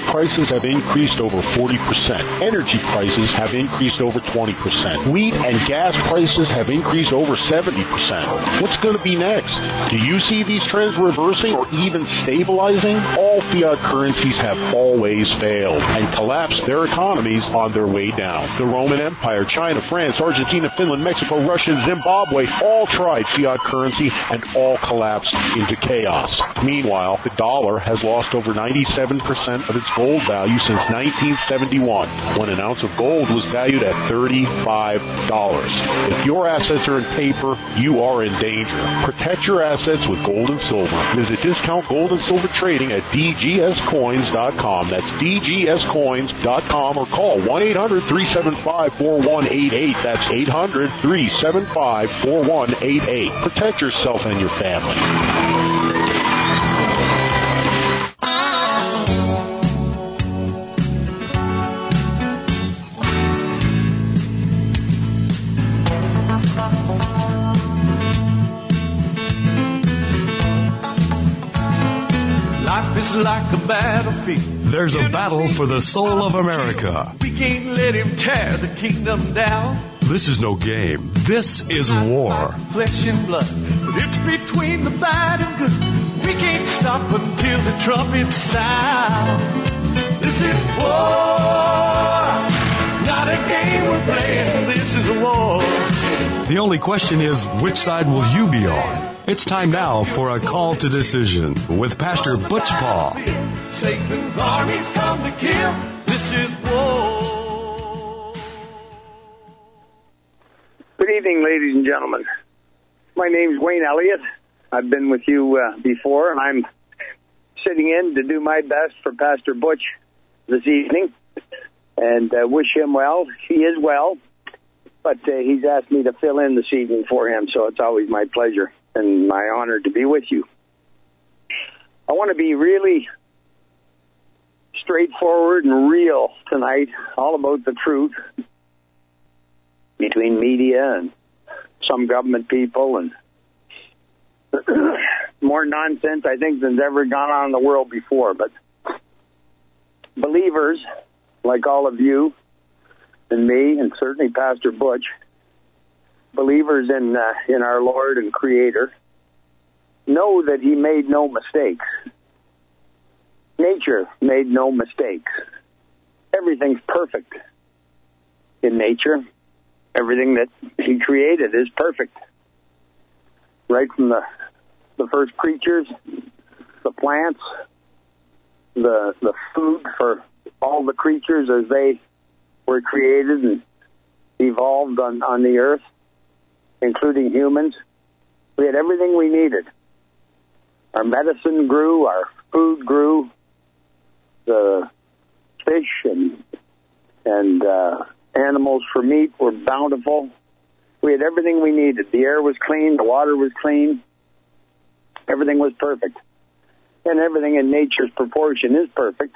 prices have increased over 40%. Energy prices have increased over 20%. Wheat and gas prices have increased over 70%. What's going to be next? Do you see these trends reversing or even stabilizing? All fiat currencies have always failed and collapsed their economies on their way down. The Roman Empire, China, France, Argentina, Finland, Mexico, Russia, Zimbabwe all tried fiat currency and all collapsed into chaos. Meanwhile, the dollar has lost over 97% of its gold value since 1971, when an ounce of gold was valued at $35. If your assets are in paper, you are in danger. Protect your assets with gold and silver. Visit Discount Gold and Silver Trading at dgscoins.com. That's dgscoins.com, or call 1-800-375-4188. That's 800-375-4188. Protect yourself and your family. Life is like a battlefield. There's a battle for the soul of America. We can't let him tear the kingdom down. This is no game. This is war. Flesh and blood. It's between the bad and good. We can't stop until the trumpet sound. This is war. Not a game we're playing. This is a war. The only question is, which side will you be on? It's time now for a call to decision with Pastor Butch Paul. Satan's armies come to kill. This is war. Good evening, ladies and gentlemen. My name's Wayne Elliott. I've been with you before, and I'm sitting in to do my best for Pastor Butch this evening, and wish him well. He is well, but he's asked me to fill in this evening for him, so it's always my pleasure and my honor to be with you. I want to be really straightforward and real tonight, all about the truth between media and some government people, and more nonsense, I think, than's ever gone on in the world before. But believers, like all of you and me, and certainly Pastor Butch, believers in our Lord and Creator, know that He made no mistakes. Nature made no mistakes. Everything's perfect in nature. Everything that He created is perfect. Right from the first creatures, the plants, the food for all the creatures as they were created and evolved on the earth, including humans. We had everything we needed. Our medicine grew, our food grew, the fish and animals for meat were bountiful. We had everything we needed. The air was clean, the water was clean, everything was perfect. And everything in nature's proportion is perfect.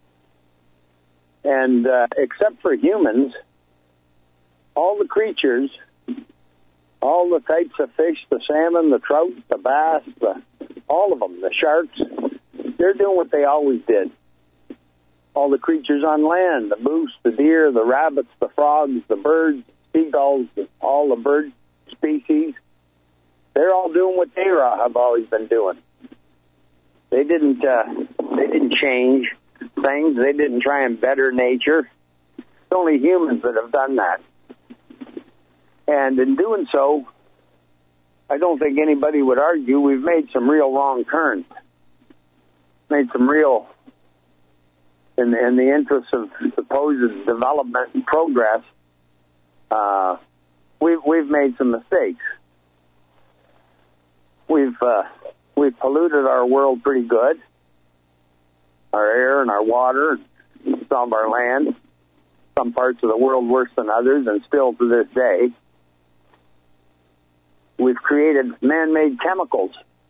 And except for humans, all the creatures, all the types of fish, the salmon, the trout, the bass, all of them, the sharks, they're doing what they always did. All the creatures on land, the moose, the deer, the rabbits, the frogs, the birds, seagulls, all the bird species, they're all doing what they have always been doing. They didn't change things. They didn't try and better nature. It's only humans that have done that. And in doing so, I don't think anybody would argue we've made some real wrong turns. Made some real, in the interest of supposed development and progress, we've made some mistakes. We've polluted our world pretty good. Our air and our water, some of our land, some parts of the world worse than others, and still to this day. We've created man-made chemicals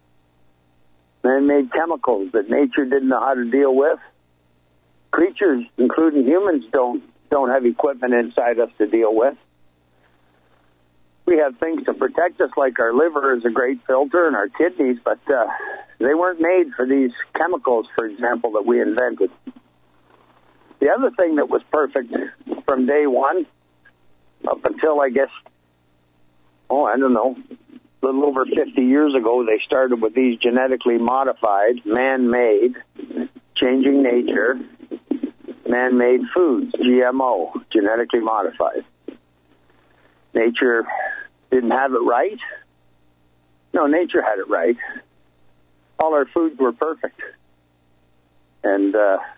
that nature didn't know how to deal with. Creatures, including humans, don't have equipment inside us to deal with. We have things to protect us, like our liver is a great filter and our kidneys, but they weren't made for these chemicals, for example, that we invented. The other thing that was perfect from day one up until, I guess, I don't know, a little over 50 years ago, they started with these genetically modified, man-made, changing nature, man-made foods, GMO, genetically modified. Nature didn't have it right. No, nature had it right. All our foods were perfect. And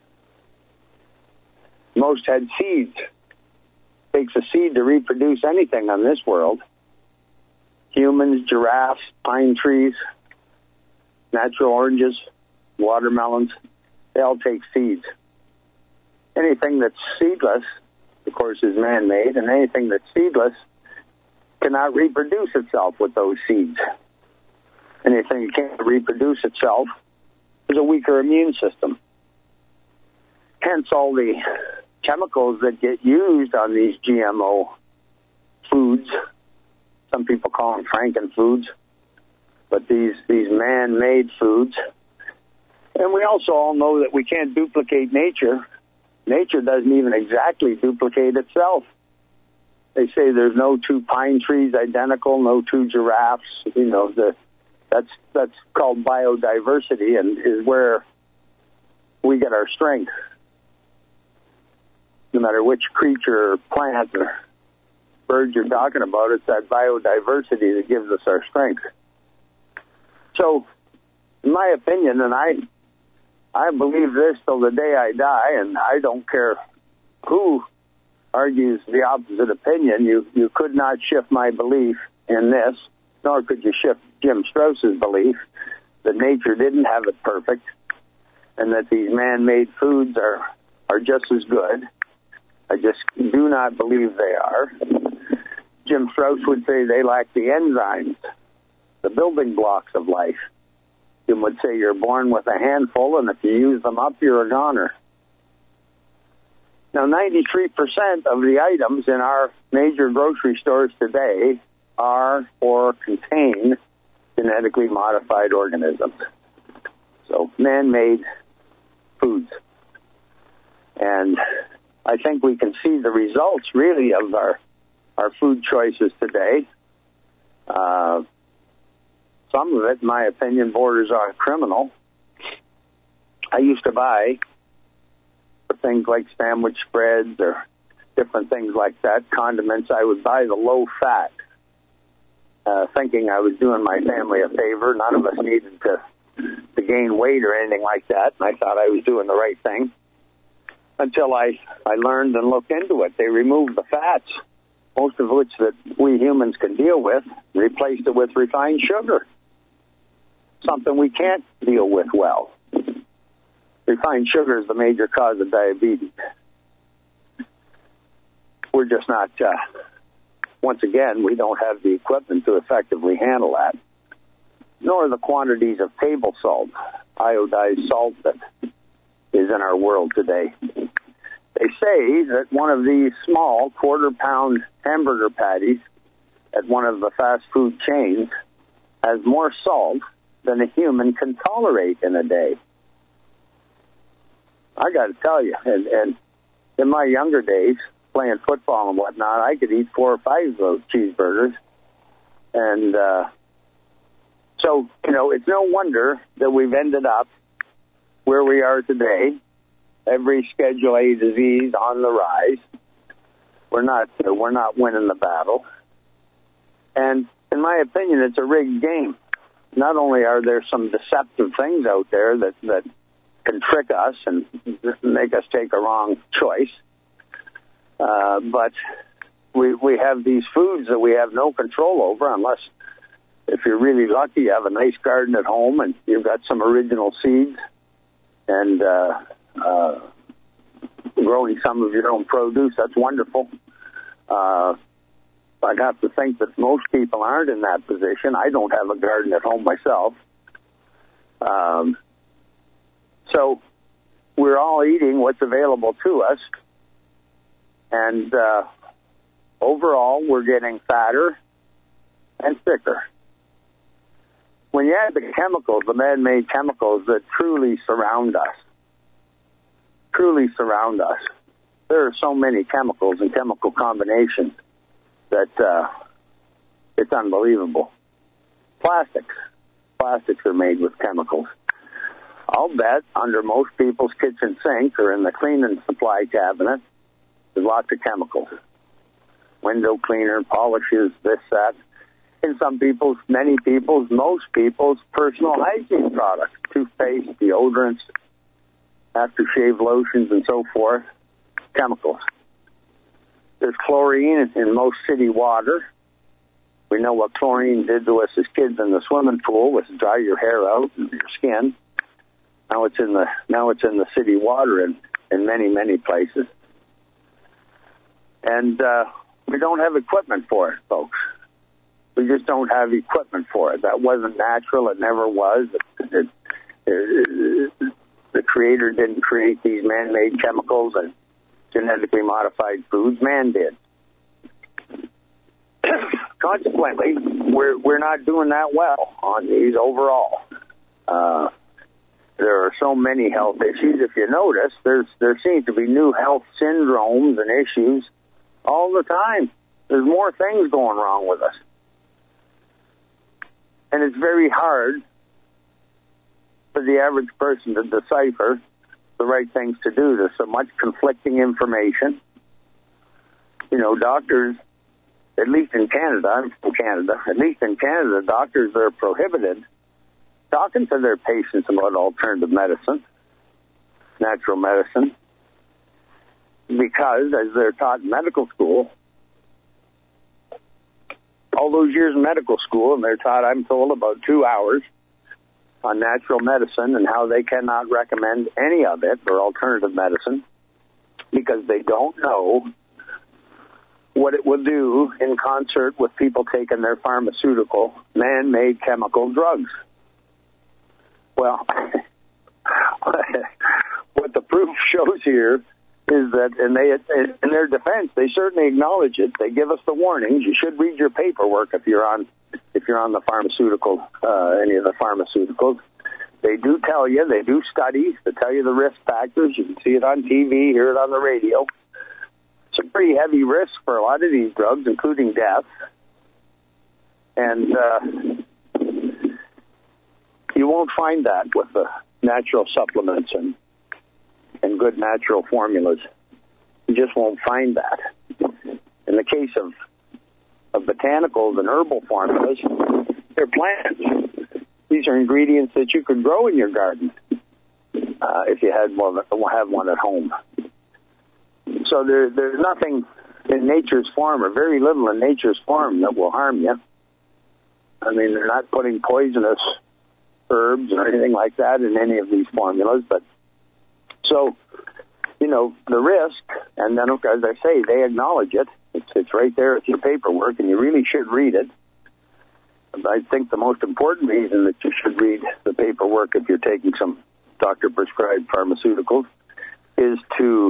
most had seeds. It takes a seed to reproduce anything on this world. Humans, giraffes, pine trees, natural oranges, watermelons, they all take seeds. Anything that's seedless, of course, is man-made, and anything that's seedless cannot reproduce itself with those seeds. Anything that can't reproduce itself is a weaker immune system. Hence all the chemicals that get used on these GMO foods. Some people call them frankenfoods, but these man-made foods. And we also all know that we can't duplicate nature. Nature doesn't even exactly duplicate itself. They say there's no two pine trees identical, no two giraffes. You know, that's called biodiversity, and is where we get our strength. No matter which creature or plant or bird you're talking about, it's that biodiversity that gives us our strength. So, in my opinion, and I believe this till the day I die, and I don't care who argues the opposite opinion, you could not shift my belief in this, nor could you shift Jim Strauss's belief that nature didn't have it perfect, and that these man-made foods are just as good. I just do not believe they are. Jim Strauss would say they lack the enzymes, the building blocks of life. Jim would say you're born with a handful, and if you use them up, you're a goner. Now, 93% of the items in our major grocery stores today are or contain genetically modified organisms. So, man-made foods. And I think we can see the results, really, of our food choices today. Some of it, in my opinion, borders on criminal. I used to buy things like sandwich spreads or different things like that, condiments. I would buy the low fat, thinking I was doing my family a favor. None of us needed to gain weight or anything like that, and I thought I was doing the right thing. Until I learned and looked into it. They removed the fats, most of which that we humans can deal with, replaced it with refined sugar, something we can't deal with well. Refined sugar is the major cause of diabetes. We're just not, once again, we don't have the equipment to effectively handle that, nor the quantities of table salt, iodized salt that is in our world today. They say that one of these small quarter-pound hamburger patties at one of the fast food chains has more salt than a human can tolerate in a day. I got to tell you, and in my younger days, playing football and whatnot, I could eat 4 or 5 of those cheeseburgers. And so, you know, it's no wonder that we've ended up where we are today. Every Schedule A disease on the rise. We're not winning the battle. And in my opinion, it's a rigged game. Not only are there some deceptive things out there that can trick us and make us take a wrong choice, but we have these foods that we have no control over, unless, if you're really lucky, you have a nice garden at home and you've got some original seeds and growing some of your own produce. That's wonderful. I'd have to think that most people aren't in that position. I don't have a garden at home myself. So we're all eating what's available to us. And overall, we're getting fatter and thicker. When you add the chemicals, the man-made chemicals that truly surround us, there are so many chemicals and chemical combinations that it's unbelievable. Plastics are made with chemicals. I'll bet under most people's kitchen sink or in the cleaning supply cabinet, there's lots of chemicals. Window cleaner, polishes, this, that. In some people's, many people's, most people's personal hygiene products, toothpaste, deodorants, aftershave lotions, and so forth, chemicals. There's chlorine in most city water. We know what chlorine did to us as kids in the swimming pool was dry your hair out and your skin. Now it's in the city water in many places. And we don't have equipment for it, folks. We just don't have equipment for it. That wasn't natural. It never was. The Creator didn't create these man-made chemicals and genetically modified foods. Man did. Consequently, we're not doing that well on these overall. There are so many health issues. If you notice, there seems to be new health syndromes and issues all the time. There's more things going wrong with us. And it's very hard for the average person to decipher the right things to do. There's so much conflicting information. You know, doctors, at least in Canada, I'm from Canada, at least in Canada, doctors are prohibited talking to their patients about alternative medicine, natural medicine, because, as they're taught in medical school, all those years in medical school, and they're taught, I'm told, about 2 hours on natural medicine and how they cannot recommend any of it or alternative medicine because they don't know what it will do in concert with people taking their pharmaceutical, man-made chemical drugs. Well, what the proof shows here is that, and they, in their defense, they certainly acknowledge it. They give us the warnings. You should read your paperwork if you're on the pharmaceutical, any of the pharmaceuticals. They do tell you, they do studies that tell you the risk factors. You can see it on TV, hear it on the radio. It's a pretty heavy risk for a lot of these drugs, including death. And you won't find that with the natural supplements and good natural formulas. You just won't find that. In the case of botanicals and herbal formulas, they're plants. These are ingredients that you could grow in your garden if you have one at home. So there's nothing in nature's form, or very little in nature's form, that will harm you. I mean, they're not putting poisonous herbs or anything like that in any of these formulas. But so, you know, the risk, and then, as I say, they acknowledge it. It's right there with your paperwork, and you really should read it. I think the most important reason that you should read the paperwork if you're taking some doctor-prescribed pharmaceuticals is to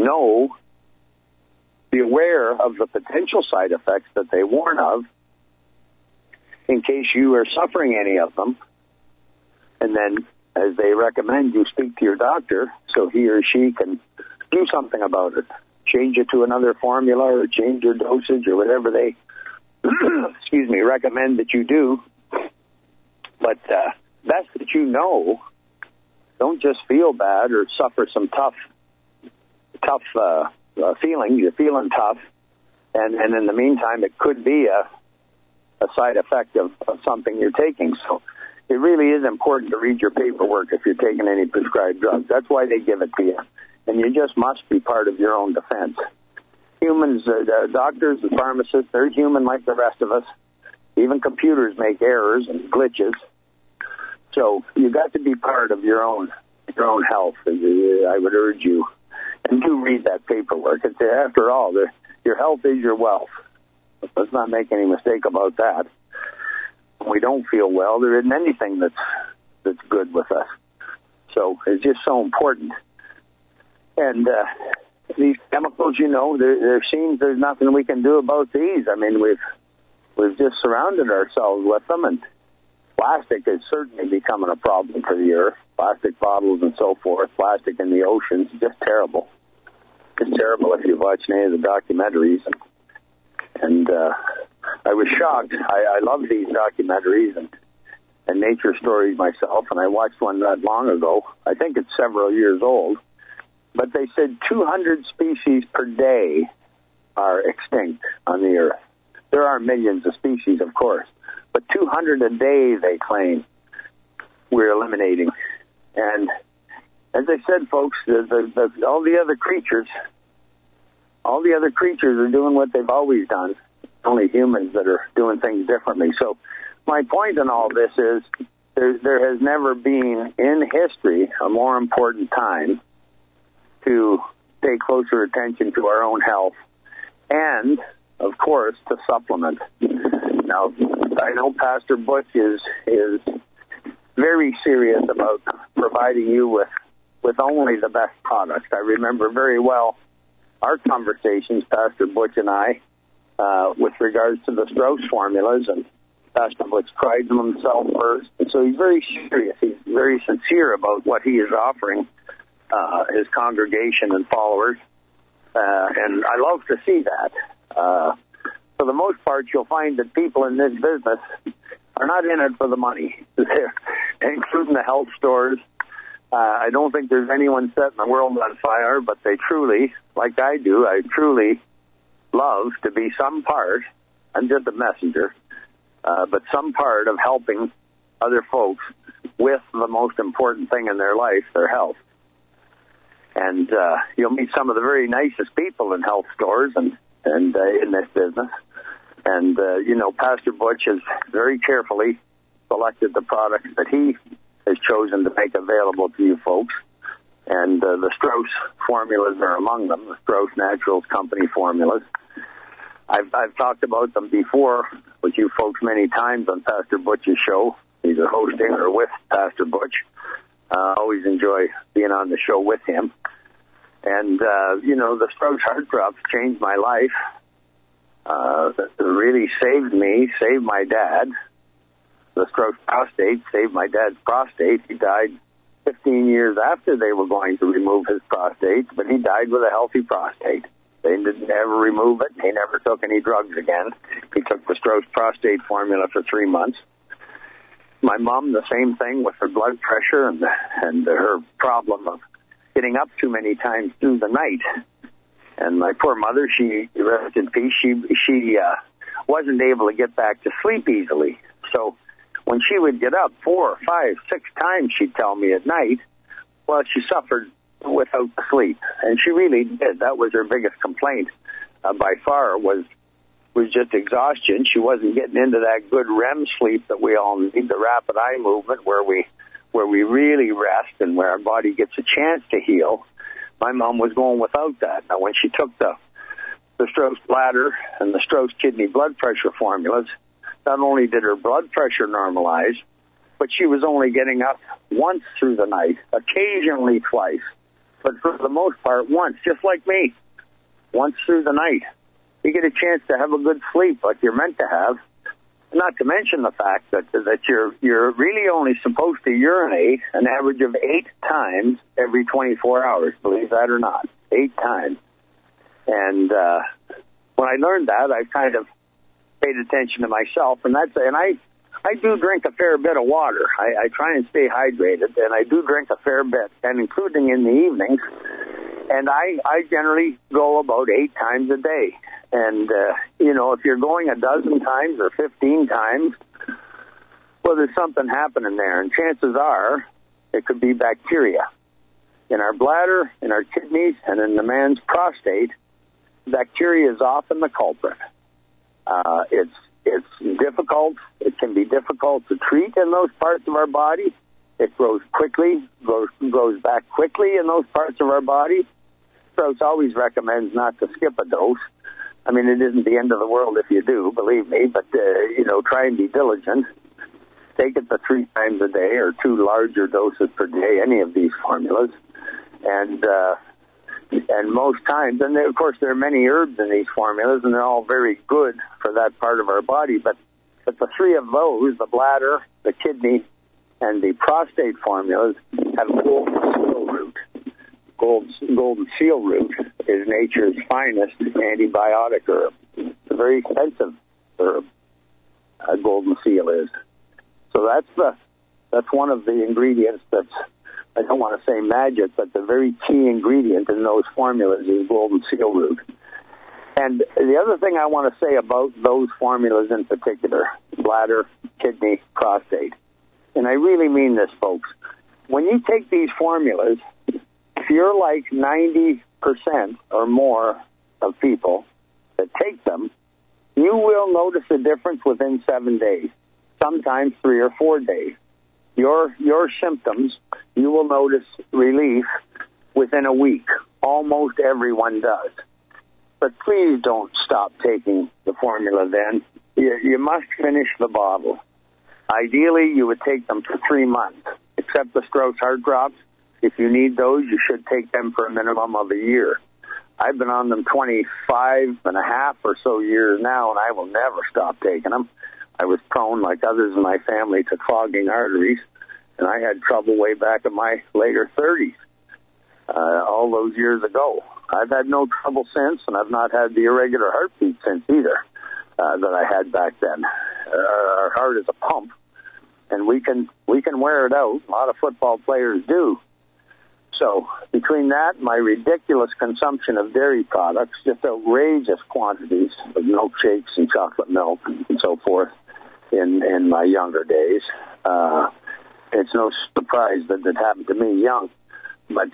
be aware of the potential side effects that they warn of in case you are suffering any of them. And then, as they recommend, you speak to your doctor so he or she can do something about it. Change it to another formula or change your dosage or whatever they recommend that you do. But best that you know, don't just feel bad or suffer some tough feelings. You're feeling tough, and in the meantime, it could be a side effect of something you're taking. So it really is important to read your paperwork if you're taking any prescribed drugs. That's why they give it to you. And you just must be part of your own defense. Humans, doctors and pharmacists, they're human like the rest of us. Even computers make errors and glitches. So you got to be part of your own health. I would urge you. And do read that paperwork. After all, your health is your wealth. Let's not make any mistake about that. When we don't feel well, there isn't anything that's good with us. So it's just so important. And these chemicals, there seems there's nothing we can do about these. I mean, we've just surrounded ourselves with them, and plastic is certainly becoming a problem for the earth. Plastic bottles and so forth, plastic in the oceans, just terrible. It's terrible if you've watched any of the documentaries. And I was shocked. I love these documentaries and nature stories myself, and I watched one not long ago. I think it's several years old. But they said 200 species per day are extinct on the Earth. There are millions of species, of course, but 200 a day, they claim, we're eliminating. And as I said, folks, all the other creatures are doing what they've always done. Only humans that are doing things differently. So my point in all this is there has never been in history a more important time to pay closer attention to our own health and, of course, to supplement. Now, I know Pastor Butch is very serious about providing you with only the best products. I remember very well our conversations, Pastor Butch and I, with regards to the Strauss formulas, and Pastor Butch tried them himself first. And so he's very serious. He's very sincere about what he is offering his congregation and followers. And I love to see that. For the most part, you'll find that people in this business are not in it for the money, including the health stores. I don't think there's anyone setting the world on fire, but they truly, like I do, I truly love to be some part, I'm just a messenger, but some part of helping other folks with the most important thing in their life, their health. And you'll meet some of the very nicest people in health stores and in this business. And, Pastor Butch has very carefully selected the products that he has chosen to make available to you folks. And the Strauss formulas are among them, the Strauss Naturals Company formulas. I've talked about them before with you folks many times on Pastor Butch's show, either hosting or with Pastor Butch. Always enjoy being on the show with him. And, the Strauss Heart Drops changed my life. Really saved me, saved my dad. The Strauss Prostate saved my dad's prostate. He died 15 years after they were going to remove his prostate, but he died with a healthy prostate. They didn't ever remove it. He never took any drugs again. He took the Strauss Prostate formula for 3 months. My mom, the same thing with her blood pressure and her problem of getting up too many times through the night. And my poor mother, she, rest in peace, she wasn't able to get back to sleep easily. So when she would get up 4, 5, 6 times, she'd tell me at night, well, she suffered without sleep. And she really did. That was her biggest complaint by far was just exhaustion. She wasn't getting into that good REM sleep that we all need, the rapid eye movement where we really rest and where our body gets a chance to heal. My mom was going without that. Now, when she took the Strauss bladder and the Strauss kidney blood pressure formulas, not only did her blood pressure normalize, but she was only getting up once through the night, occasionally twice, but for the most part, once, just like me, once through the night. You get a chance to have a good sleep like you're meant to have, not to mention the fact that you're really only supposed to urinate an average of 8 times every 24 hours, believe that or not, 8 times. And when I learned that, I kind of paid attention to myself, and I do drink a fair bit of water. I try and stay hydrated, and I do drink a fair bit, and including in the evenings. And I generally go about 8 times a day. And, if you're going a dozen times or 15 times, well, there's something happening there. And chances are it could be bacteria. In our bladder, in our kidneys, and in the man's prostate, bacteria is often the culprit. It's difficult. It can be difficult to treat in those parts of our body. It grows quickly, grows back quickly in those parts of our body. Strauss always recommends not to skip a dose. I mean, it isn't the end of the world if you do, believe me, but, try and be diligent. Take it the 3 times a day or 2 larger doses per day, any of these formulas. And most times, and of course there are many herbs in these formulas, and they're all very good for that part of our body, but the 3 of those, the bladder, the kidney, and the prostate formulas, have golden seal root. is nature's finest antibiotic herb. It's a very expensive herb. Golden seal is. So that's one of the ingredients that's, I don't want to say magic, but the very key ingredient in those formulas is golden seal root. And the other thing I want to say about those formulas in particular, bladder, kidney, prostate, and I really mean this, folks, when you take these formulas, if you're like 90% or more of people that take them, you will notice a difference within 7 days, sometimes 3 or 4 days. Your symptoms, you will notice relief within a week. Almost everyone does. But please don't stop taking the formula then. You must finish the bottle. Ideally, you would take them for 3 months, except the Strauss Heart Drops. If you need those, you should take them for a minimum of a year. I've been on them 25 and a half or so years now, and I will never stop taking them. I was prone, like others in my family, to clogging arteries, and I had trouble way back in my later 30s, all those years ago. I've had no trouble since, and I've not had the irregular heartbeat since either that I had back then. Our heart is a pump, and we can wear it out. A lot of football players do. So between that, my ridiculous consumption of dairy products, just outrageous quantities of milkshakes and chocolate milk and so forth in my younger days, it's no surprise that it happened to me young. But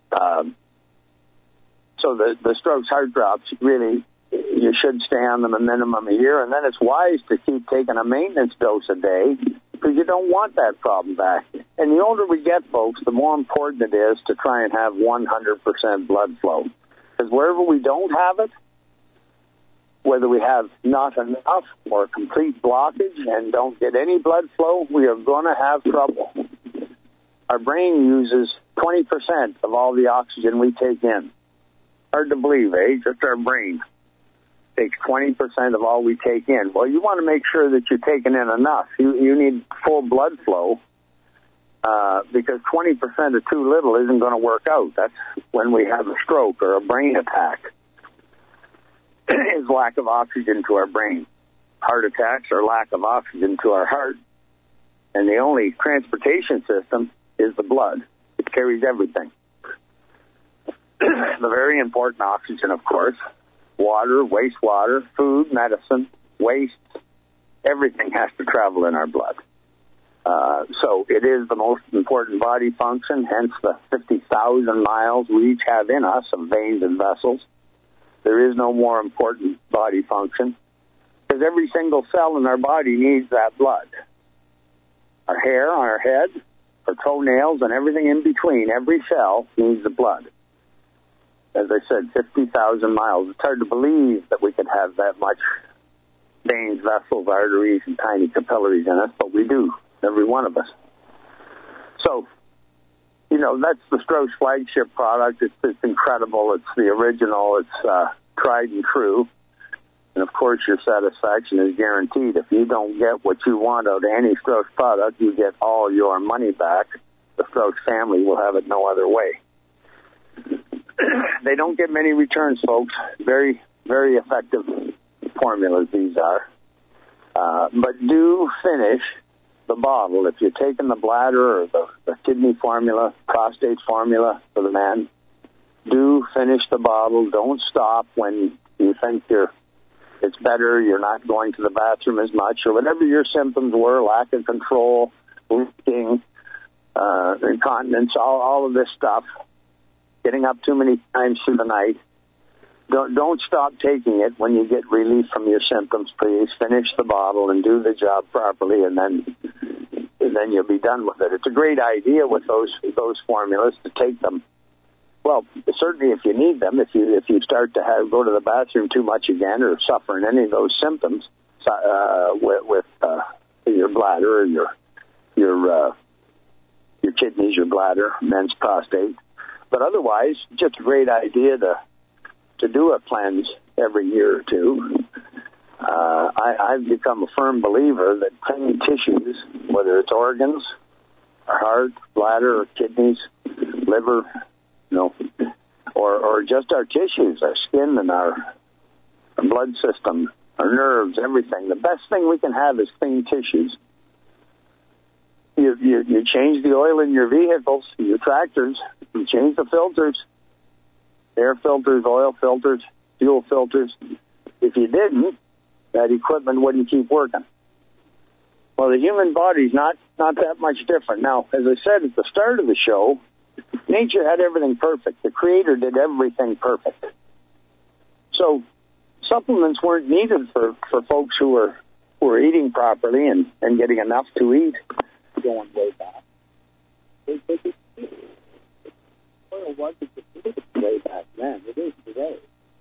so the Strauss Heart Drops, really, you should stay on them a minimum a year, and then it's wise to keep taking a maintenance dose a day, because you don't want that problem back. And the older we get, folks, the more important it is to try and have 100% blood flow. Because wherever we don't have it, whether we have not enough or complete blockage and don't get any blood flow, we are going to have trouble. Our brain uses 20% of all the oxygen we take in. Hard to believe, eh? Just our brain takes 20% of all we take in. Well, you want to make sure that you're taking in enough. You need full blood flow because 20% of too little isn't going to work out. That's when we have a stroke or a brain attack. Is lack of oxygen to our brain. Heart attacks are lack of oxygen to our heart. And the only transportation system is the blood. It carries everything. The very important oxygen, of course, water, wastewater, food, medicine, waste, everything has to travel in our blood. So it is the most important body function, hence the 50,000 miles we each have in us of veins and vessels. There is no more important body function, because every single cell in our body needs that blood. Our hair on our head, our toenails, and everything in between, every cell needs the blood. As I said, 50,000 miles. It's hard to believe that we could have that much veins, vessels, arteries, and tiny capillaries in us, but we do, every one of us. So, you know, that's the Strauss flagship product. It's incredible. It's the original. It's tried and true. And, of course, your satisfaction is guaranteed. If you don't get what you want out of any Strauss product, you get all your money back. The Strauss family will have it no other way. They don't get many returns, folks. Very, very effective formulas these are. But do finish the bottle. If you're taking the bladder or the kidney formula, prostate formula for the man, do finish the bottle. Don't stop when you think it's better, you're not going to the bathroom as much, or whatever your symptoms were, lack of control, leaking, incontinence, all of this stuff. Getting up too many times through the night. Don't stop taking it when you get relief from your symptoms, please. Finish the bottle and do the job properly, and then you'll be done with it. It's a great idea with those formulas to take them. Well, certainly if you need them, if you start to go to the bathroom too much again or suffering any of those symptoms with your bladder or your kidneys, your bladder, men's prostate. But otherwise, just a great idea to do a cleanse every year or two. I've become a firm believer that clean tissues, whether it's organs, our heart, bladder, or kidneys, liver, or or just our tissues, our skin and our blood system, our nerves, everything. The best thing we can have is clean tissues. You change the oil in your vehicles, your tractors, you change the filters, air filters, oil filters, fuel filters. If you didn't, that equipment wouldn't keep working. Well, the human body's not that much different. Now, as I said at the start of the show, nature had everything perfect. The Creator did everything perfect. So supplements weren't needed for folks who were eating properly and getting enough to eat. Going way back. Oil wasn't way back then. It is today.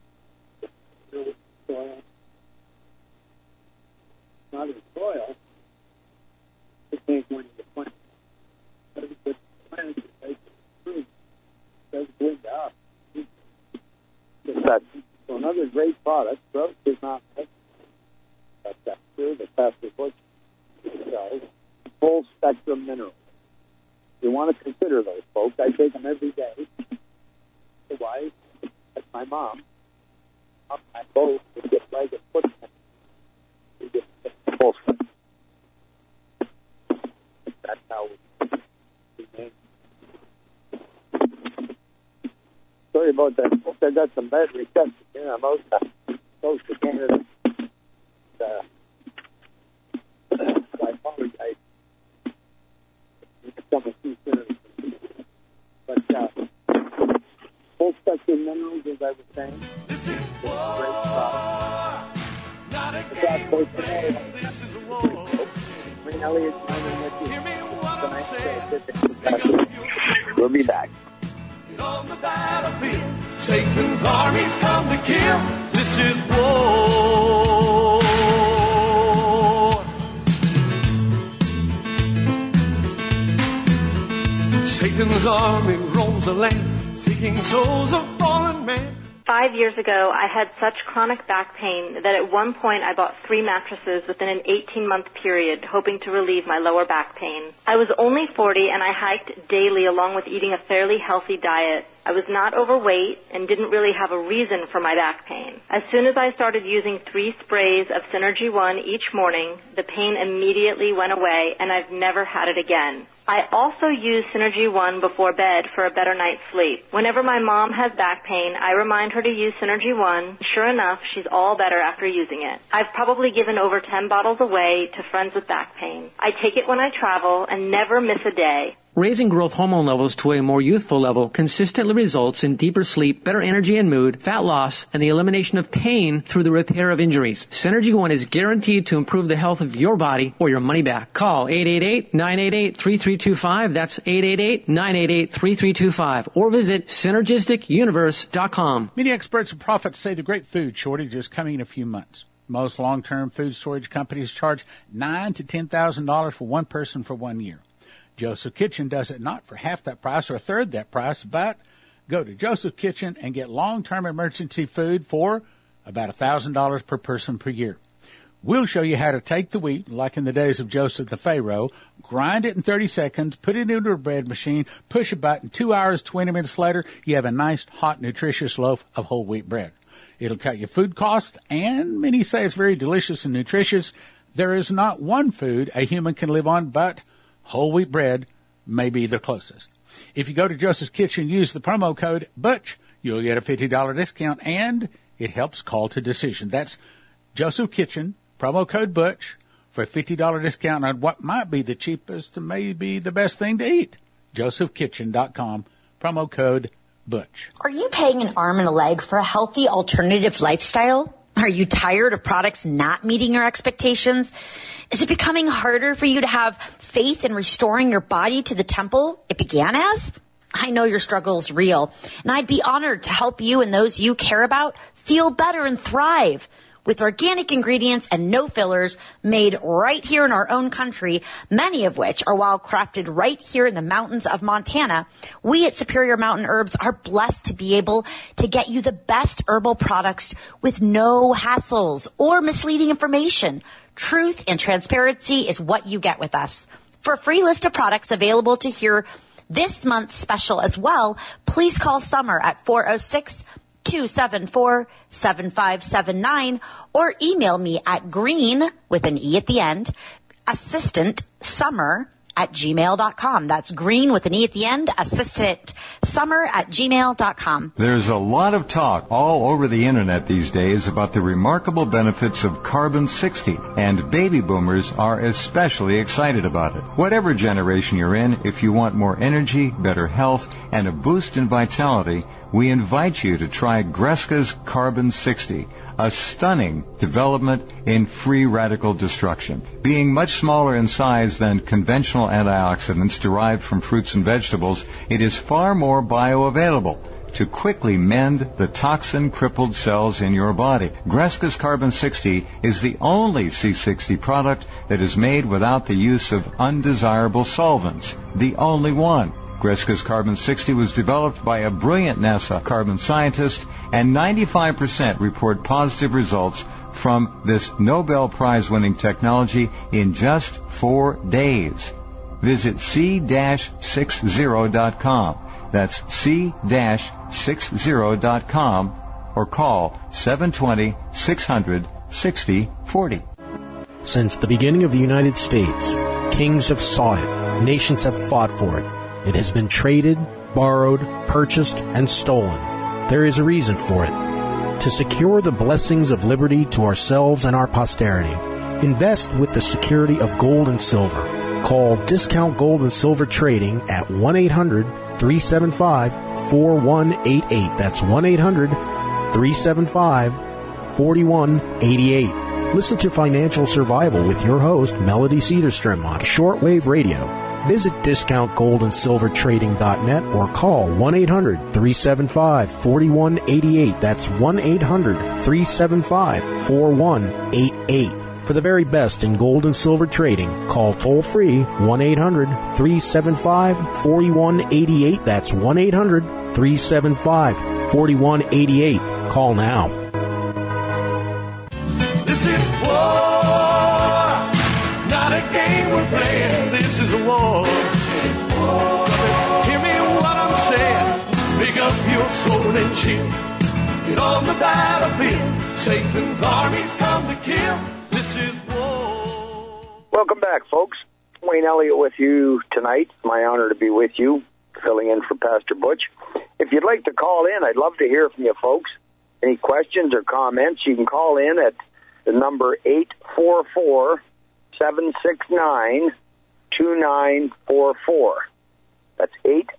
Not in soil. It came when the plant. But if the plant is making fruit, it doesn't wind up. So another great product, growth is not make. That's true. The Pastor Butch does. Full spectrum minerals. You want to consider those, folks. I take them every day. My wife, that's my mom. I both get like a foot. We get full spectrum. That's how we name. Sorry about that. Folks, I got some bad reception here. I'm out close to Canada. I apologize. Coming too soon. But full spectrum minerals, as I was saying, This is great war, product. not a game. This is a war. Green Elliott, Hear me what I'm saying. we'll be back. On the battlefield, Satan's armies come to kill. This is war. Satan's army roams the land, seeking souls of fallen men. 5 years ago, I had such chronic back pain that at one point I bought 3 mattresses within an 18-month period, hoping to relieve my lower back pain. I was only 40 and I hiked daily along with eating a fairly healthy diet. I was not overweight and didn't really have a reason for my back pain. As soon as I started using 3 sprays of Synergy One each morning, the pain immediately went away and I've never had it again. I also use Synergy One before bed for a better night's sleep. Whenever my mom has back pain, I remind her to use Synergy One. Sure enough, she's all better after using it. I've probably given over 10 bottles away to friends with back pain. I take it when I travel and never miss a day. Raising growth hormone levels to a more youthful level consistently results in deeper sleep, better energy and mood, fat loss, and the elimination of pain through the repair of injuries. Synergy One is guaranteed to improve the health of your body or your money back. Call 888-988-3325. That's 888-988-3325. Or visit synergisticuniverse.com. Many experts and prophets say the great food shortage is coming in a few months. Most long-term food storage companies charge $9,000 to $10,000 for one person for 1 year. Joseph Kitchen does it not for half that price or a third that price, but go to Joseph Kitchen and get long-term emergency food for about $1,000 per person per year. We'll show you how to take the wheat, like in the days of Joseph the Pharaoh, grind it in 30 seconds, put it into a bread machine, push a button, 2 hours, 20 minutes later, you have a nice, hot, nutritious loaf of whole wheat bread. It'll cut your food costs, and many say it's very delicious and nutritious. There is not one food a human can live on, but whole wheat bread may be the closest. If you go to Joseph's Kitchen, use the promo code BUTCH, you'll get a $50 discount, and it helps call to decision. That's Joseph Kitchen, promo code BUTCH, for a $50 discount on what might be the cheapest and maybe the best thing to eat. JosephKitchen.com, promo code BUTCH. Are you paying an arm and a leg for a healthy alternative lifestyle? Are you tired of products not meeting your expectations? Is it becoming harder for you to have faith in restoring your body to the temple it began as? I know your struggle is real, and I'd be honored to help you and those you care about feel better and thrive. With organic ingredients and no fillers made right here in our own country, many of which are wild crafted right here in the mountains of Montana, we at Superior Mountain Herbs are blessed to be able to get you the best herbal products with no hassles or misleading information. Truth and transparency is what you get with us. For a free list of products available to hear this month's special as well, please call Summer at 406-274-7579 or email me at green, with an E at the end, assistantsummer@gmail.com. That's green with an E at the end, assistantsummer@gmail.com. There's a lot of talk all over the internet these days about the remarkable benefits of Carbon-60, and baby boomers are especially excited about it. Whatever generation you're in, if you want more energy, better health, and a boost in vitality, we invite you to try Greska's Carbon-60, a stunning development in free radical destruction. Being much smaller in size than conventional antioxidants derived from fruits and vegetables, it is far more bioavailable to quickly mend the toxin-crippled cells in your body. Greska's Carbon-60 is the only C60 product that is made without the use of undesirable solvents. The only one. Greska's Carbon-60 was developed by a brilliant NASA carbon scientist, and 95% report positive results from this Nobel Prize-winning technology in just 4 days. Visit c-60.com. That's c-60.com, or call 720-600-6040. Since the beginning of the United States, kings have sought it, nations have fought for it. It has been traded, borrowed, purchased, and stolen. There is a reason for it. To secure the blessings of liberty to ourselves and our posterity, invest with the security of gold and silver. Call Discount Gold and Silver Trading at 1-800-375-4188. That's 1-800-375-4188. Listen to Financial Survival with your host, Melody Cedarstrom, on shortwave radio. Visit discountgoldandsilvertrading.net or call 1-800-375-4188. That's 1-800-375-4188. For the very best in gold and silver trading, call toll-free 1-800-375-4188. That's 1-800-375-4188. Call now. This is war, not a game we're playing. This is a war. Hear me what I'm saying. Pick up your sword and shield. Get on the battlefield. Satan's armies come to kill. This is war. Welcome back, folks. Wayne Elliott with you tonight. It's my honor to be with you, filling in for Pastor Butch. If you'd like to call in, I'd love to hear from you, folks. Any questions or comments, you can call in at the number 844-769-2944. That's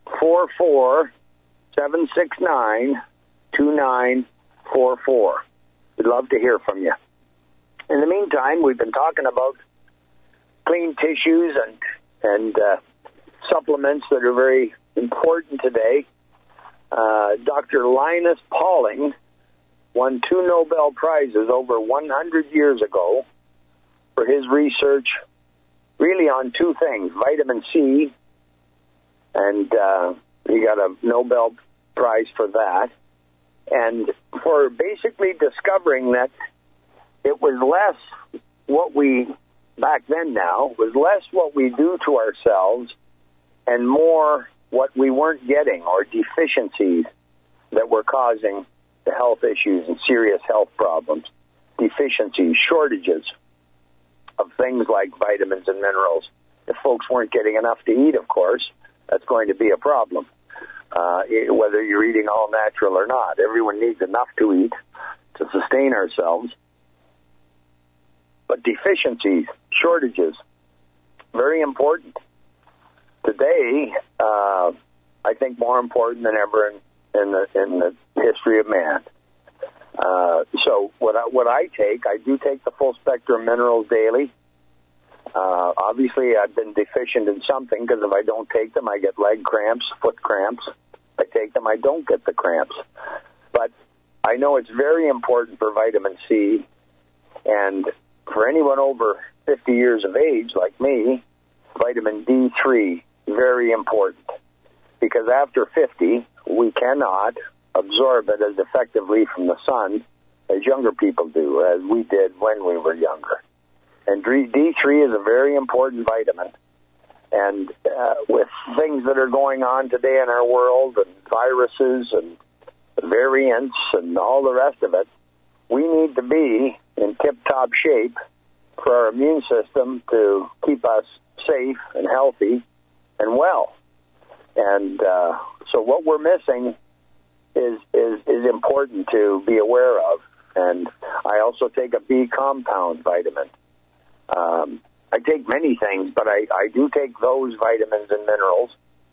844-769-2944. We'd love to hear from you. In the meantime, we've been talking about clean tissues and supplements that are very important today. Dr. Linus Pauling won 2 Nobel Prizes over 100 years ago for his research really on 2 things, vitamin C, and he got a Nobel Prize for that, and for basically discovering that it was less what we, back then now, was less what we do to ourselves and more what we weren't getting, or deficiencies that were causing the health issues and serious health problems. Deficiencies, shortages of things like vitamins and minerals. If folks weren't getting enough to eat, of course, that's going to be a problem, whether you're eating all natural or not. Everyone needs enough to eat to sustain ourselves. But deficiencies, shortages, very important. Today, I think more important than ever in the history of man. So what I take, I do take the full spectrum minerals daily. Obviously, I've been deficient in something, because if I don't take them, I get leg cramps, foot cramps. If I take them, I don't get the cramps. But I know it's very important for vitamin C, and for anyone over 50 years of age, like me, vitamin D3, very important. Because after 50, we cannot absorb it as effectively from the sun as younger people do, as we did when we were younger. And D3 is a very important vitamin And with things that are going on today in our world, and viruses and variants and all the rest of it, we need to be in tip-top shape for our immune system to keep us safe and healthy and well. And so what we're missing is important to be aware of. And I also take a B compound vitamin. I take many things, but I do take those vitamins and minerals.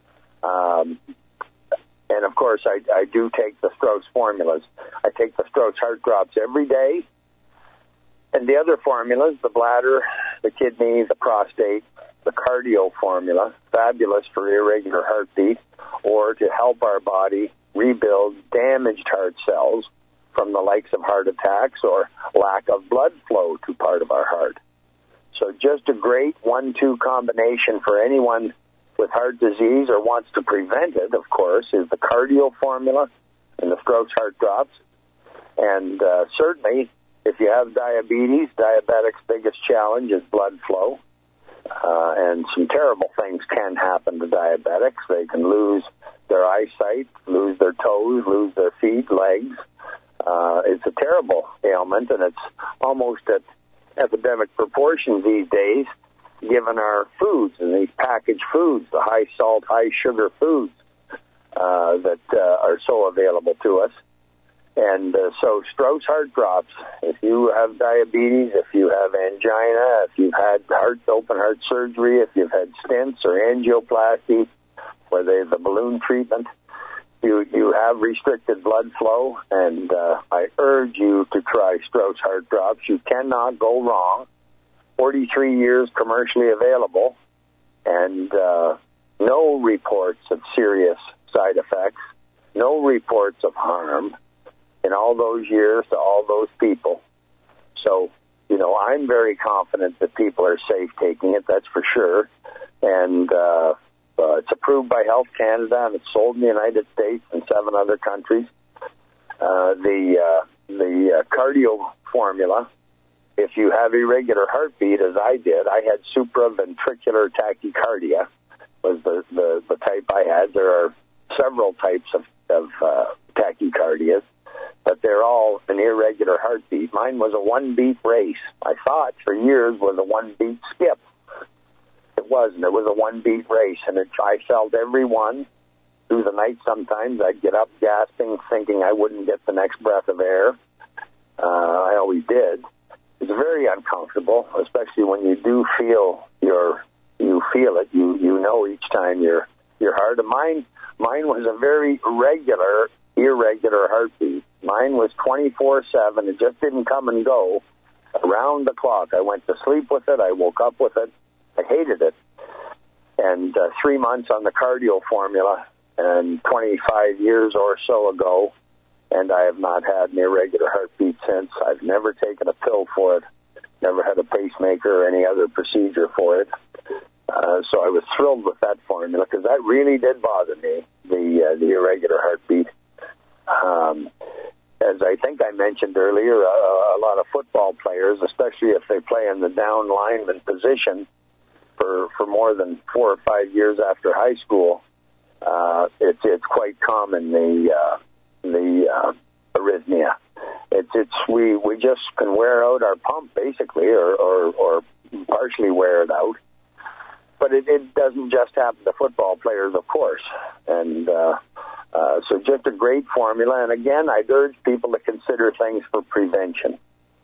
And, of course, I do take the Strauss formulas. I take the Strauss Heart Drops every day. And the other formulas, the bladder, the kidney, the prostate, the cardio formula, fabulous for irregular heartbeat, or to help our body rebuild damaged heart cells from the likes of heart attacks or lack of blood flow to part of our heart. So just a great 1-2 combination for anyone with heart disease or wants to prevent it, of course, is the cardio formula and the Strauss Heart Drops. And certainly, if you have diabetes, diabetics' biggest challenge is blood flow. And some terrible things can happen to diabetics. They can lose their eyesight, lose their toes, lose their feet, legs. It's a terrible ailment, and it's almost at epidemic proportions these days, given our foods and these packaged foods, the high salt, high sugar foods that are so available to us. And so Strauss Heart Drops, if you have diabetes, if you have angina, if you've had open heart surgery, if you've had stents or angioplasty, where they have the balloon treatment, you have restricted blood flow, and I urge you to try Strauss Heart Drops. You cannot go wrong. 43 years commercially available, and no reports of serious side effects, no reports of harm in all those years to all those people. So, I'm very confident that people are safe taking it, that's for sure. And it's approved by Health Canada, and it's sold in the United States and 7 other countries. The cardio formula, if you have irregular heartbeat, as I did, I had supraventricular tachycardia, was the type I had. There are several types of tachycardias, but they're all an irregular heartbeat. Mine was a 1-beat race. I thought for years was a 1-beat skip. It wasn't. It was a 1-beat race, and I felt every one through the night. Sometimes I'd get up gasping, thinking I wouldn't get the next breath of air. I always did. It's very uncomfortable, especially when you do feel you feel it. You know each time your heart. Mine was a very irregular heartbeat. Mine was 24/7. It just didn't come and go. Around the clock. I went to sleep with it. I woke up with it. I hated it. And 3 months on the cardio formula, and 25 years or so ago, and I have not had an irregular heartbeat since. I've never taken a pill for it, never had a pacemaker or any other procedure for it. So I was thrilled with that formula, because that really did bother me, the irregular heartbeat. As I think I mentioned earlier, a lot of football players, especially if they play in the down lineman position for more than 4 or 5 years after high school, it's quite common, the arrhythmia. We just can wear out our pump, basically, or partially wear it out. But it doesn't just happen to football players, of course. And so just a great formula. And again, I'd urge people to consider things for prevention.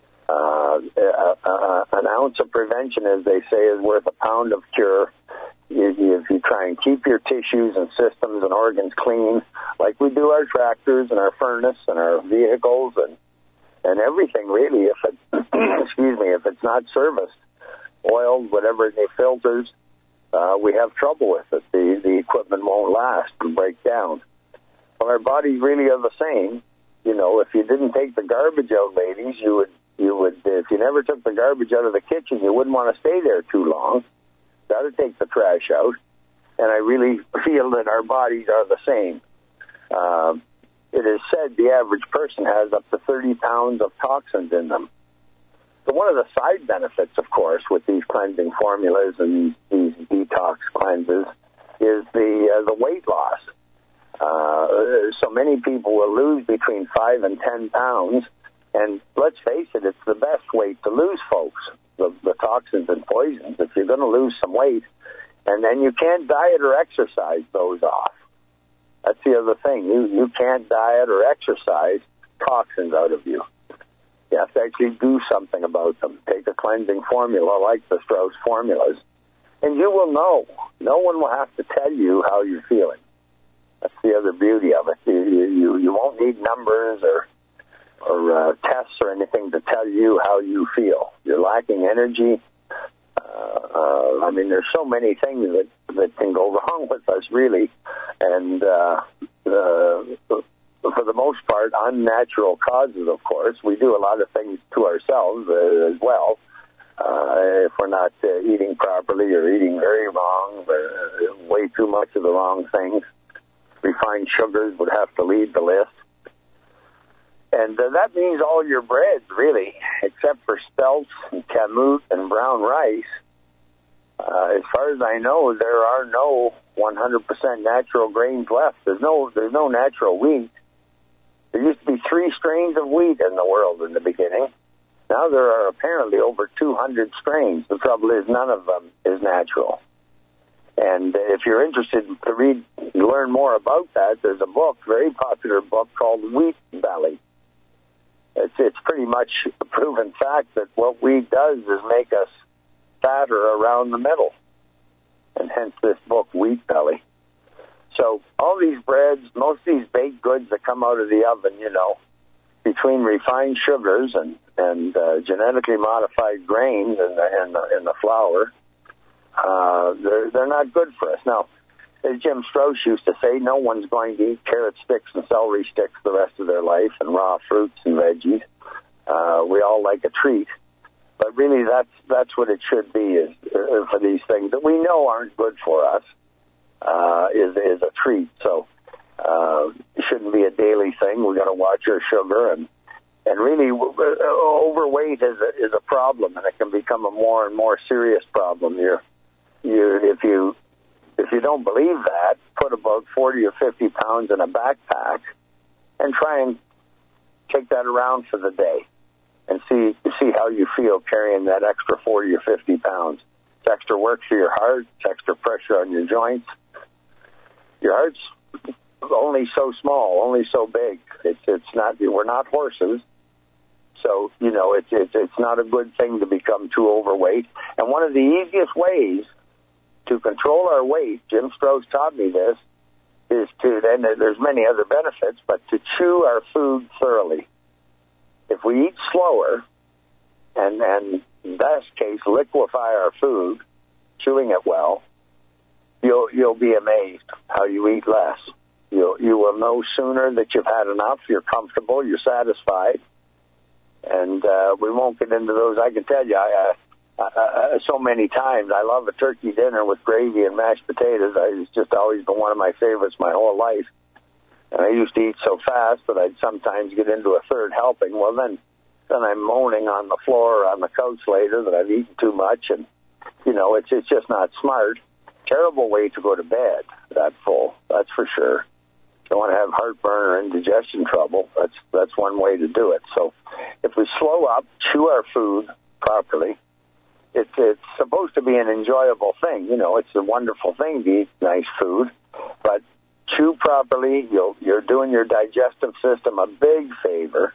An ounce of prevention, as they say, is worth a pound of cure. If you try and keep your tissues and systems and organs clean, like we do our tractors and our furnace and our vehicles and everything, really, if it's not serviced, oiled, whatever, the filters, we have trouble with it. The equipment won't last and break down. Well, our bodies really are the same. If you didn't take the garbage out, ladies, you would, if you never took the garbage out of the kitchen, you wouldn't want to stay there too long. Got to take the trash out. And I really feel that our bodies are the same. It is said the average person has up to 30 pounds of toxins in them. So one of the side benefits, of course, with these cleansing formulas and these detox detox cleanses is the weight loss. So many people will lose between 5 and 10 pounds, and let's face it, it's the best weight to lose, folks, the toxins and poisons. If you're going to lose some weight, and then you can't diet or exercise those off. That's the other thing. You can't diet or exercise toxins out of you. You have to actually do something about them. Take a cleansing formula like the Strauss formulas, and you will know. No one will have to tell you how you're feeling. That's the other beauty of it. You won't need numbers or tests or anything to tell you how you feel. You're lacking energy. I mean, there's so many things that can go wrong with us, really, and for the most part, unnatural causes, of course. We do a lot of things to ourselves as well. If we're not eating properly or eating very wrong, way too much of the wrong things, refined sugars would have to lead the list. And that means all your breads, really, except for spelt and kamut and brown rice. As far as I know, there are no 100% natural grains left. There's no natural wheat. There used to be 3 strains of wheat in the world in the beginning. Now there are apparently over 200 strains. The trouble is none of them is natural. And if you're interested to learn more about that, there's a book, very popular book called Wheat Belly. It's pretty much a proven fact that what wheat does is make us fatter around the middle, and hence this book, Wheat Belly. So all these breads, most of these baked goods that come out of the oven, between refined sugars and genetically modified grains in the flour, they're not good for us. Now, as Jim Strauss used to say, no one's going to eat carrot sticks and celery sticks the rest of their life and raw fruits and veggies. We all like a treat. But really, that's what it should be is for these things that we know aren't good for us, is a treat. So it shouldn't be a daily thing. We've got to watch our sugar. And really, overweight is a problem, and it can become a more and more serious problem. If you don't believe that, put about 40 or 50 pounds in a backpack and try and take that around for the day and see how you feel carrying that extra 40 or 50 pounds. It's extra work for your heart. It's extra pressure on your joints. Your heart's only so small, only so big. It's not. We're not horses. So, it's not a good thing to become too overweight. And one of the easiest ways to control our weight, Jim Strauss taught me this, is and there's many other benefits, but to chew our food thoroughly. If we eat slower, and in best case, liquefy our food, chewing it well, you'll be amazed how you eat less. You will know sooner that you've had enough, you're comfortable, you're satisfied, and we won't get into those. I can tell you, so many times, I love a turkey dinner with gravy and mashed potatoes. It's just always been one of my favorites my whole life. And I used to eat so fast that I'd sometimes get into a third helping. Well, then I'm moaning on the floor or on the couch later that I've eaten too much, and it's just not smart. Terrible way to go to bed that full. That's for sure. Don't want to have heartburn or indigestion trouble. That's one way to do it. So if we slow up, chew our food properly, it's supposed to be an enjoyable thing. It's a wonderful thing to eat nice food, but chew properly, you're doing your digestive system a big favor.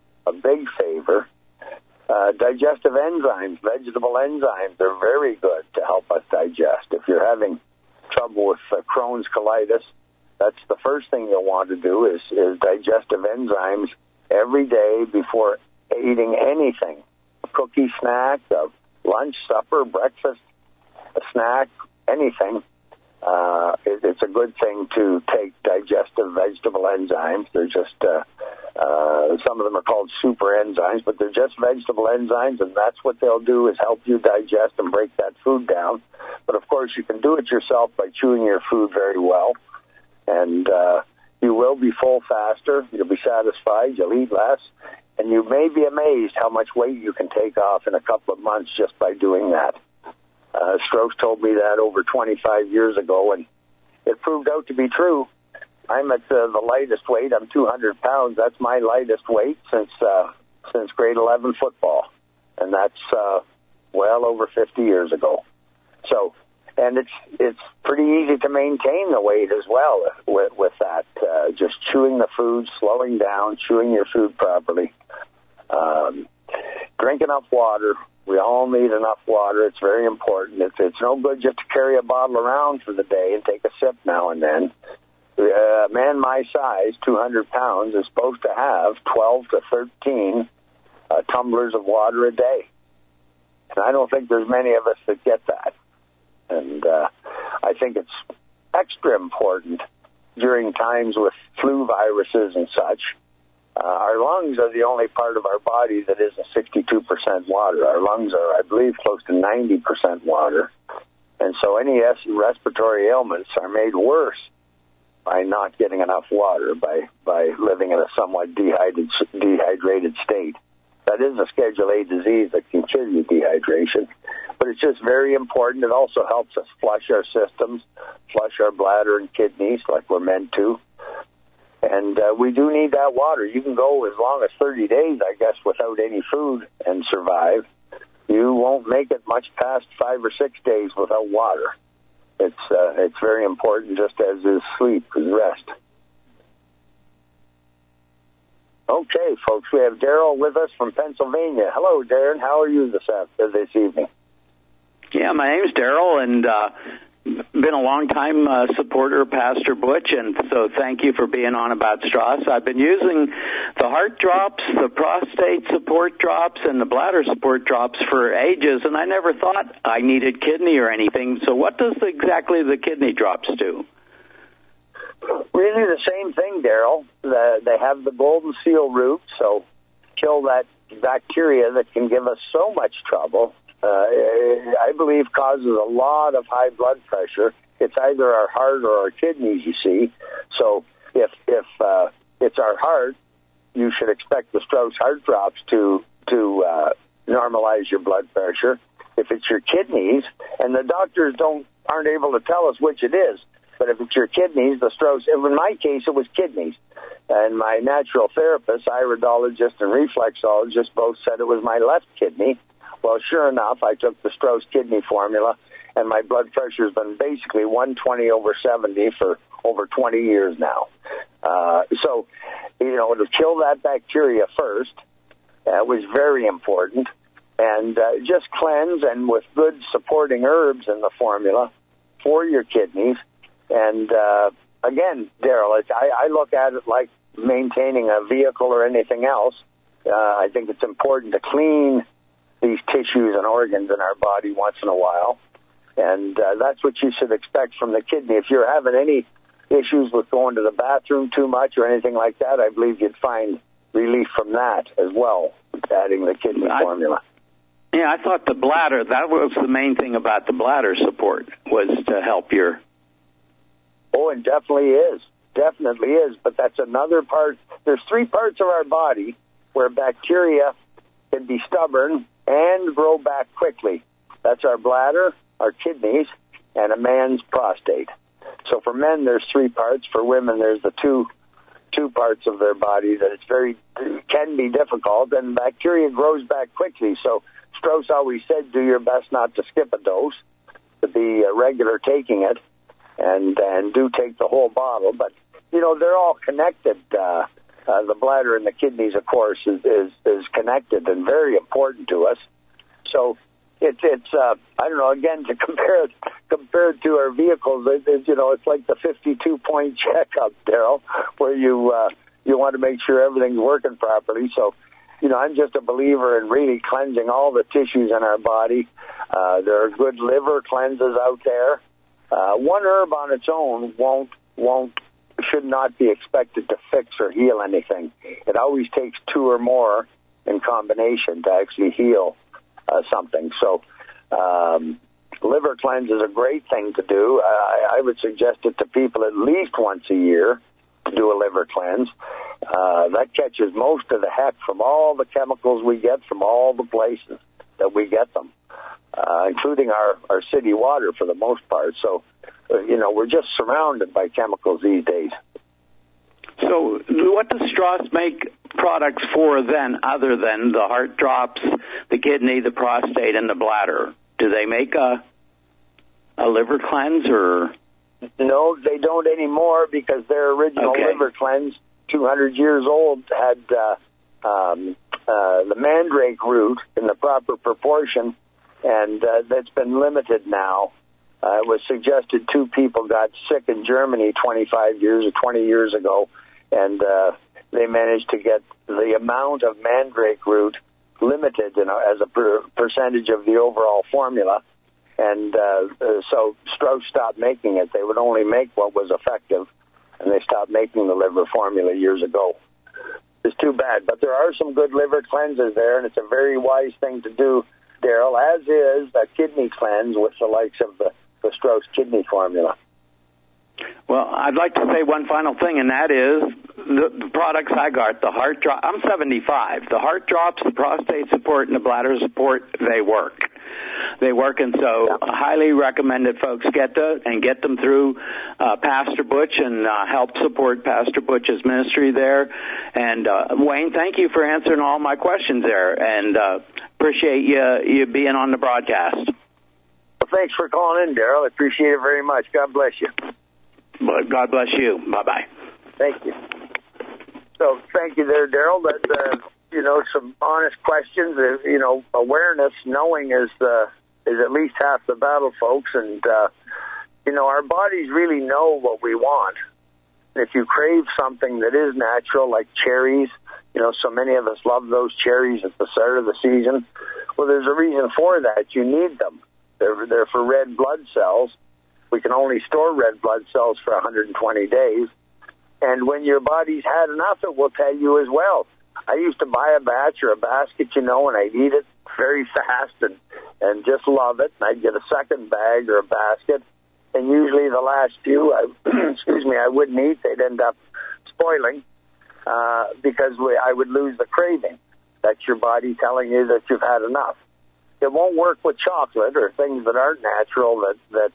Digestive enzymes, vegetable enzymes, are very good to help us digest. If you're having trouble with Crohn's colitis, that's the first thing you'll want to do is digestive enzymes every day before eating anything. A cookie, snack, a lunch, supper, breakfast, a snack, anything. It's a good thing to take digestive vegetable enzymes. They're just, some of them are called super enzymes, but they're just vegetable enzymes, and that's what they'll do is help you digest and break that food down. But, of course, you can do it yourself by chewing your food very well, and you will be full faster. You'll be satisfied. You'll eat less, and you may be amazed how much weight you can take off in a couple of months just by doing that. Strauss told me that over 25 years ago, and it proved out to be true. I'm at the lightest weight. I'm 200 pounds. That's my lightest weight since grade 11 football, and that's well over 50 years ago. So, and it's pretty easy to maintain the weight as well with that. Just chewing the food, slowing down, chewing your food properly. Drink enough water. We all need enough water. It's very important. It's no good just to carry a bottle around for the day and take a sip now and then. A man my size, 200 pounds, is supposed to have 12 to 13 tumblers of water a day. And I don't think there's many of us that get that. And I think it's extra important during times with flu viruses and such. Our lungs are the only part of our body that isn't 62% water. Our lungs are, I believe, close to 90% water. And so any respiratory ailments are made worse by not getting enough water, by living in a somewhat dehydrated state. That is a Schedule A disease that can kill you, dehydration. But it's just very important. It also helps us flush our systems, flush our bladder and kidneys like we're meant to. And we do need that water. You can go as long as 30 days, I guess, without any food and survive. You won't make it much past 5 or 6 days without water. It's very important, just as is sleep and rest. Okay, folks, we have Daryl with us from Pennsylvania. Hello, Darren. How are you this evening? Yeah, my name's Daryl, and been a long-time supporter of Pastor Butch, and so thank you for being on about Strauss. I've been using the heart drops, the prostate support drops, and the bladder support drops for ages, and I never thought I needed kidney or anything. So what does exactly the kidney drops do? Really the same thing, Daryl. They have the golden seal root, so kill that bacteria that can give us so much trouble. I believe causes a lot of high blood pressure. It's either our heart or our kidneys, you see. So if it's our heart, you should expect the Strauss heart drops to normalize your blood pressure. If it's your kidneys, and the doctors aren't able to tell us which it is, but if it's your kidneys, the Strauss, in my case, it was kidneys. And my natural therapist, iridologist, and reflexologist both said it was my left kidney. Well, sure enough, I took the Strauss kidney formula, and my blood pressure's been basically 120/70 for over 20 years now. So, to kill that bacteria first was very important. And just cleanse, and with good supporting herbs in the formula for your kidneys. And again, Daryl, I look at it like maintaining a vehicle or anything else. I think it's important to clean these tissues and organs in our body once in a while. And that's what you should expect from the kidney. If you're having any issues with going to the bathroom too much or anything like that, I believe you'd find relief from that as well, adding the kidney formula. Yeah, I thought the bladder, that was the main thing about the bladder support, was to help your... Oh, it definitely is. Definitely is. But that's another part. There's 3 parts of our body where bacteria can be stubborn and grow back quickly. That's our bladder, our kidneys, and a man's prostate. So for men, there's 3 parts. For women, there's the two parts of their body that can be difficult, and bacteria grows back quickly. So Strauss always said, do your best not to skip a dose, to be regular taking it, and do take the whole bottle. But, they're all connected. The bladder and the kidneys, of course, is connected and very important to us. So it's I don't know, again, to compare it to our vehicles, it's like the 52-point checkup, Daryl, where you want to make sure everything's working properly. So, I'm just a believer in really cleansing all the tissues in our body. There are good liver cleanses out there. One herb on its own should not be expected to fix or heal anything. It always takes 2 or more in combination to actually heal something. So liver cleanse is a great thing to do. I would suggest it to people at least once a year to do a liver cleanse. That catches most of the heck from all the chemicals we get from all the places that we get them. including our city water for the most part. So, we're just surrounded by chemicals these days. So what does Strauss make products for then, other than the heart drops, the kidney, the prostate, and the bladder? Do they make a liver cleanse, or? No, they don't anymore, because their original liver cleanse, 200 years old, had the mandrake root in the proper proportion, and that's been limited now. It was suggested 2 people got sick in Germany 25 years or 20 years ago, and they managed to get the amount of mandrake root limited as a percentage of the overall formula. And so Strauss stopped making it. They would only make what was effective, and they stopped making the liver formula years ago. It's too bad. But there are some good liver cleanses there, and it's a very wise thing to do, Daryl, as is a kidney cleanse with the likes of the Strauss kidney formula. Well, I'd like to say one final thing, and that is the products I got, the heart drop. I'm 75. The heart drops, the prostate support, and the bladder support, they work. They work, and so I highly recommend that folks get them through Pastor Butch and help support Pastor Butch's ministry there. And Wayne, thank you for answering all my questions there, and appreciate you being on the broadcast. Well, thanks for calling in, Daryl. I appreciate it very much. God bless you. God bless you. Bye-bye. Thank you. So thank you there, Daryl. That some honest questions. Awareness, knowing is at least half the battle, folks. And our bodies really know what we want. If you crave something that is natural, like cherries, so many of us love those cherries at the start of the season. Well, there's a reason for that. You need them. They're for red blood cells. We can only store red blood cells for 120 days. And when your body's had enough, it will tell you as well. I used to buy a batch or a basket, and I'd eat it very fast and just love it. And I'd get a second bag or a basket. And usually the last few, I wouldn't eat. They'd end up spoiling because I would lose the craving. That's your body telling you that you've had enough. It won't work with chocolate or things that aren't natural that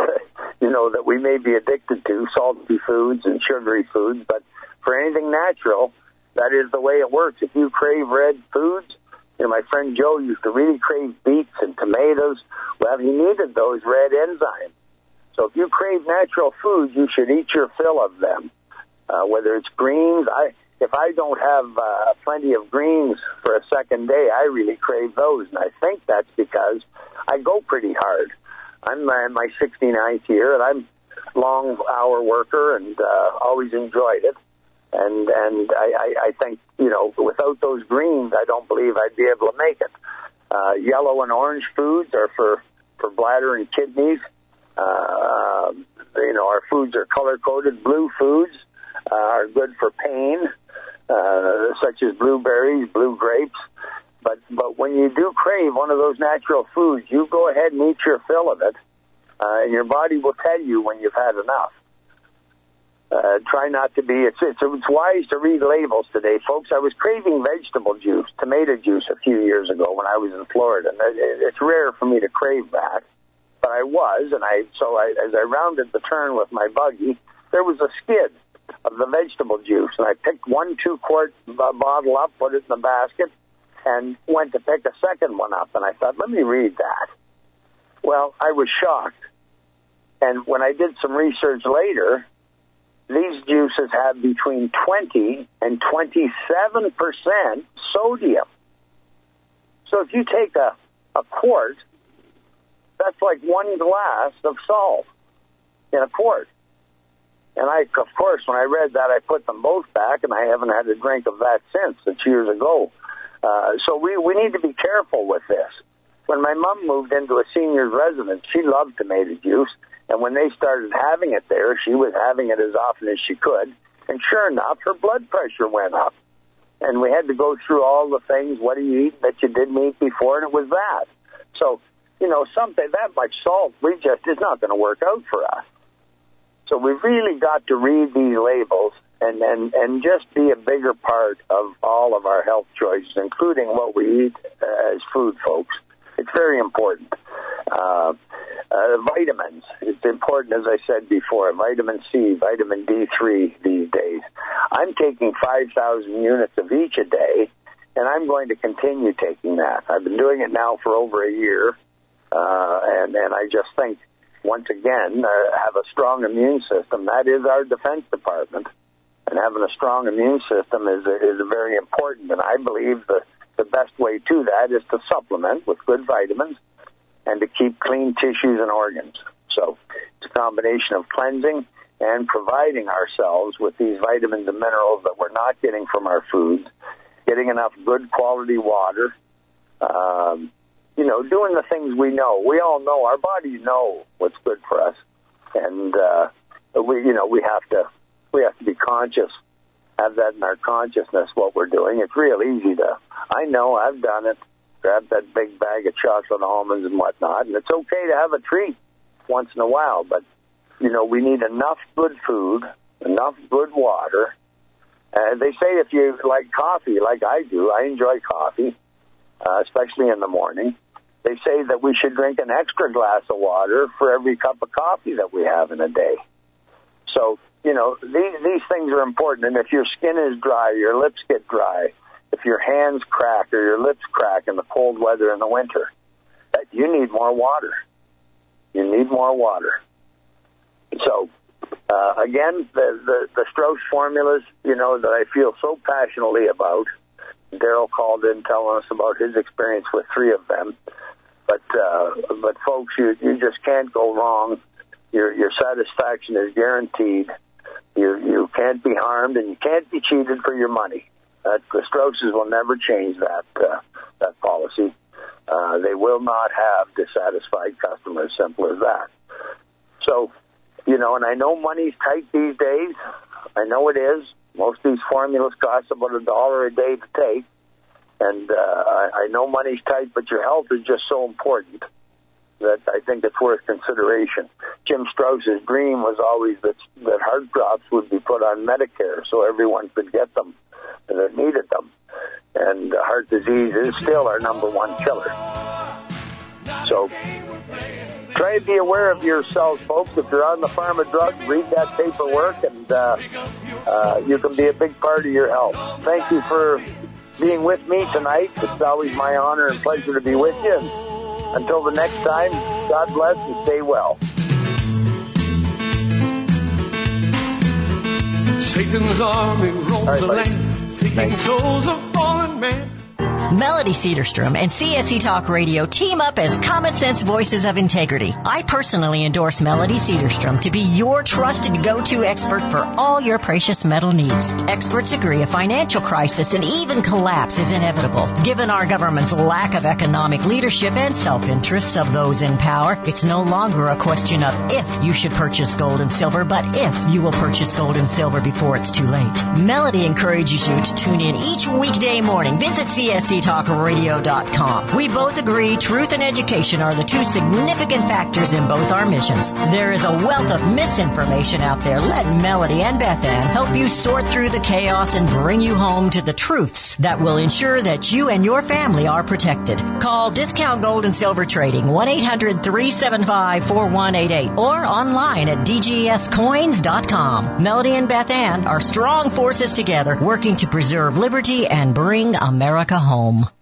we may be addicted to, salty foods and sugary foods. But for anything natural, that is the way it works. If you crave red foods, my friend Joe used to really crave beets and tomatoes. Well, he needed those red enzymes. So if you crave natural foods, you should eat your fill of them, whether it's greens. If I don't have plenty of greens for a second day, I really crave those. And I think that's because I go pretty hard. I'm in my 69th year, and I'm a long-hour worker and always enjoyed it. And I think, without those greens, I don't believe I'd be able to make it. Yellow and orange foods are for bladder and kidneys. Our foods are color-coded. Blue foods are good for pain, such as blueberries, blue grapes. But when you do crave one of those natural foods, you go ahead and eat your fill of it, and your body will tell you when you've had enough. Try not to be. It's wise to read labels today, folks. I was craving vegetable juice, tomato juice, a few years ago when I was in Florida. And it's rare for me to crave that, but I was, and as I rounded the turn with my buggy, there was a skid of the vegetable juice, and I picked 1 2-quart bottle up, put it in the basket, and went to pick a second one up. And I thought, let me read that. Well, I was shocked. And when I did some research later, these juices have between 20 and 27% sodium. So if you take a quart, that's like 1 glass of salt in a quart. And of course, when I read that, I put them both back, and I haven't had a drink of that since. It's years ago. So we need to be careful with this. When my mom moved into a senior's residence, she loved tomato juice. And when they started having it there, she was having it as often as she could. And sure enough, her blood pressure went up. And we had to go through all the things, what do you eat that you didn't eat before, and it was that. So, something that much salt, it's not going to work out for us. So we've really got to read these labels and just be a bigger part of all of our health choices, including what we eat as food, folks. It's very important. Vitamins. It's important, as I said before, vitamin C, vitamin D3 these days. I'm taking 5,000 units of each a day, and I'm going to continue taking that. I've been doing it now for over a year, and I just think, once again, have a strong immune system. That is our Defense Department, and having a strong immune system is very important, and I believe the best way to that is to supplement with good vitamins and to keep clean tissues and organs. So it's a combination of cleansing and providing ourselves with these vitamins and minerals that we're not getting from our foods, getting enough good quality water, doing the things we know. We all know, our bodies know what's good for us, and we have to be conscious, have that in our consciousness, what we're doing. It's real easy to, I know, I've done it, grab that big bag of chocolate almonds and whatnot, and it's okay to have a treat once in a while, but, we need enough good food, enough good water. They say if you like coffee, like I do, I enjoy coffee, especially in the morning. They say that we should drink an extra glass of water for every cup of coffee that we have in a day. So, these things are important, and if your skin is dry, your lips get dry, if your hands crack or your lips crack in the cold weather in the winter, you need more water. You need more water. So, again, the Strauss formulas, that I feel so passionately about. Daryl called in telling us about his experience with 3 of them. But folks, you just can't go wrong. Your satisfaction is guaranteed. You can't be harmed, and you can't be cheated for your money. The Strausses will never change that policy. They will not have dissatisfied customers, simple as that. So, and I know money's tight these days. I know it is. Most of these formulas cost about $1 a day to take. And I know money's tight, but your health is just so important that I think it's worth consideration. Jim Strauss's dream was always that heart drops would be put on Medicare so everyone could get them that needed them. And heart disease is still our #1 killer. So try to be aware of yourselves, folks. If you're on the pharma drug, read that paperwork, and you can be a big part of your health. Thank you for being with me tonight. It's always my honor and pleasure to be with you. And until the next time, God bless and stay well. Satan's army roams the land, seeking souls of fallen men. Melody Cedarstrom and CSC Talk Radio team up as Common Sense Voices of Integrity. I personally endorse Melody Cedarstrom to be your trusted go-to expert for all your precious metal needs. Experts agree a financial crisis and even collapse is inevitable. Given our government's lack of economic leadership and self-interests of those in power, it's no longer a question of if you should purchase gold and silver, but if you will purchase gold and silver before it's too late. Melody encourages you to tune in each weekday morning. Visit CSCTalkRadio.com. We both agree truth and education are the 2 significant factors in both our missions. There is a wealth of misinformation out there. Let Melody and Beth Ann help you sort through the chaos and bring you home to the truths that will ensure that you and your family are protected. Call Discount Gold and Silver Trading 1-800-375-4188 or online at DGScoins.com. Melody and Beth Ann are strong forces together working to preserve liberty and bring America home.